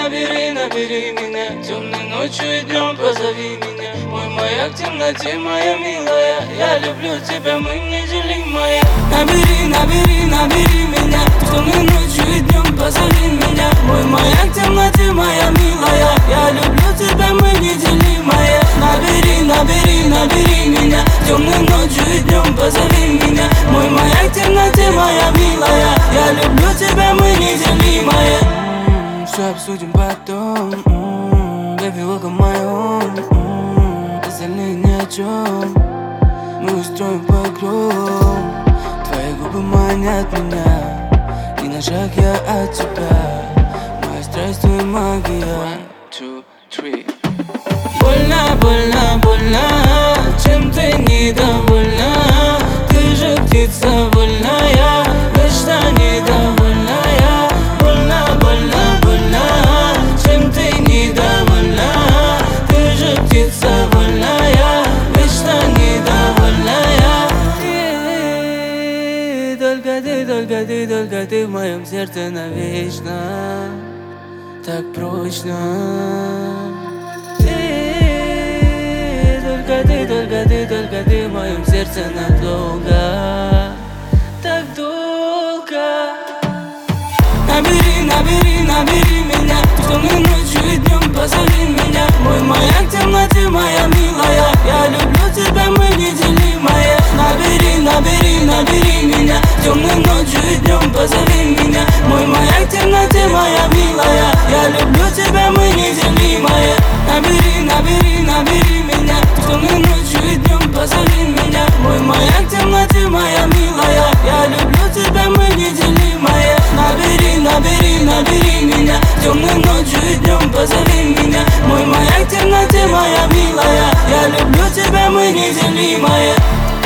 набери, набери меня. Темной ночью и днем позови меня. Мой маяк в темноте, моя милая. Я люблю тебя, мы неделимые. Набери, набери, набери меня. Темной ночью и днем позови меня. Мой маяк в темноте, моя милая. Я люблю тебя, мы неделимые. Набери, набери, набери меня. Темной ночью и днем позови меня. Мой маяк в темноте, моя милая. Я люблю тебя, мы неделимые. Все обсудим потом. Baby, welcome my home. Остальные ни о чем. Мы устроим погром. Твои губы манят меня. Ни на шаг я от тебя. Моя страсть, твоя магия. 1, 2, 3. Больно, больно, больно. Чем ты недовольна? Ты же птица вольная, вечно недовольная. Больно, больно, больно. Чем ты недовольна? Ты же птица вольная, вечно недовольная. Только ты, только ты, только ты в моем сердце навечно. Так прочно. Только ты в моем сердце надолго. Так долго. Набери, набери, набери меня. Темной ночью и днем позови меня. Мой маяк в темноте, моя милая. Я люблю тебя, мы неделимые. Набери, набери, набери меня. Темной ночью и днем позови меня. Мой маяк в темноте, моя милая. Я люблю тебя, мы неделимые. Набери, набери, набери меня. Темной ночью и днем позови меня. Мой маяк в темноте, моя милая. Я люблю тебя, мы неделимые. Набери, набери, набери меня. Темной ночью и днем позови меня. Мой маяк в темноте, моя милая. Я люблю тебя, мы неделимые.